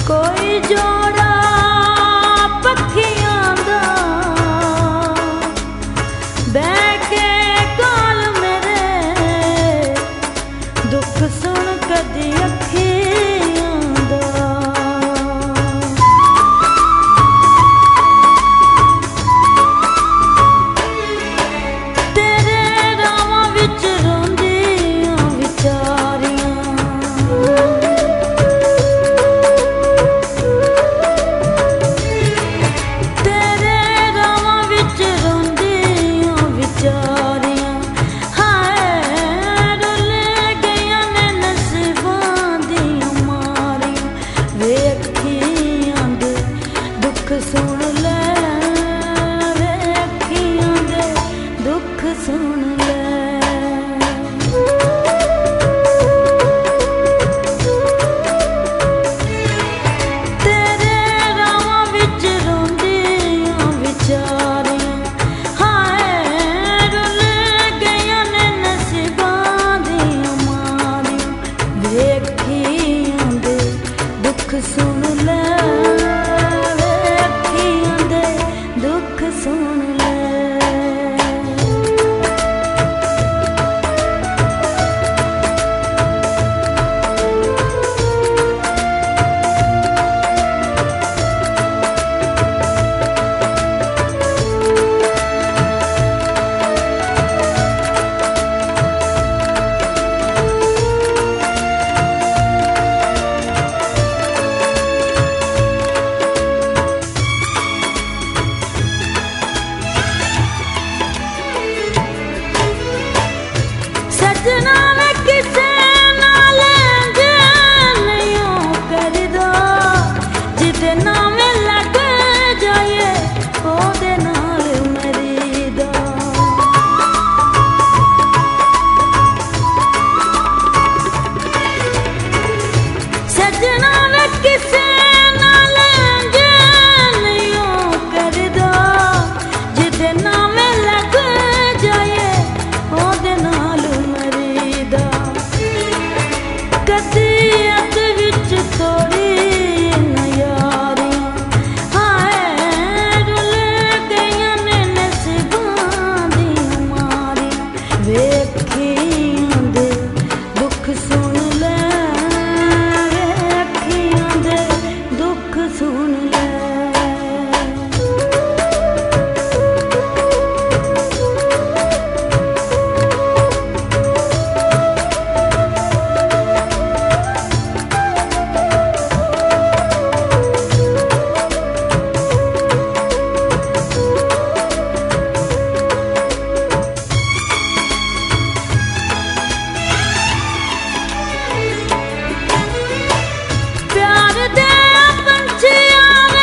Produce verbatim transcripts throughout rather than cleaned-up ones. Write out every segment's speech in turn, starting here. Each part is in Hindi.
कोई जोड़ा पखियां दा बैठ के काल मेरे दुख सुन कदी अखियां दा। तेरे रावां विच रोंदियां विचारियां तेरे रावां विच रोंदियां विचारियां हाय रुल गईयां ने नसीबां दियां मारियां वे अखियां दे दुख सुन ले वे अखियां दे दुख सुन ले। तेरे रावां विच रोंदियां विचारियां हाय रुल गईयां ने नसीबां दियां मारियां वे अखियां दे दुख सुन ले वे अखियां दे दुख सुन ले। सजना वे किसे नाल इंज नहीं करदा जिदे नाम लग जाए ओदे नाल मरीदा। सजना वे किसे नाल इंज नहीं करदा जिदे नाम लग जाए ओदे नाल मरीदा। कदी अद विच तोड़ी न यारियां हाय रुल गईयां ने नसीबां दियां मारियां वे अखियां दे दुख सुन ले वे अखियां दे दुख सुन ले। प्यार दे पंछियां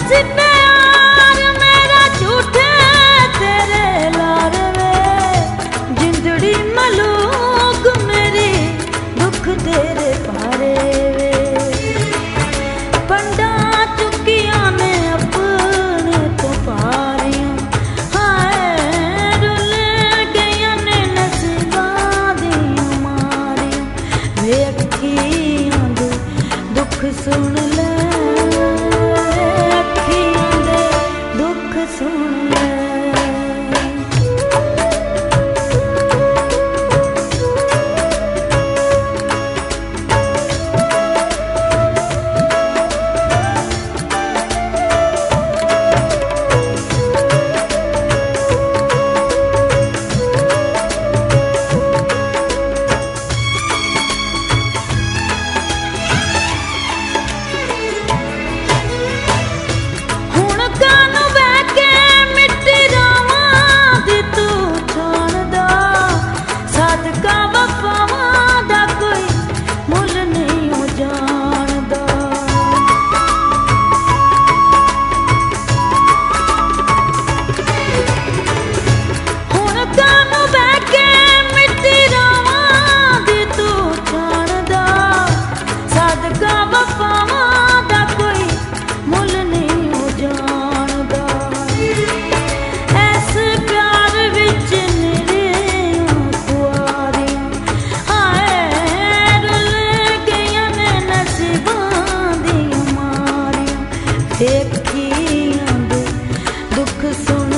सी प्यार मेरा झूठे तेरे लार वे जिंदड़ी मलूक मेरी दुख तेरे पारे वे पंडा चुकिया ने अपने तो पारियां हाय रुल गईयां ने नसीबां दियां मारियां वे अखियां दे दुख सुन ले दुख सुन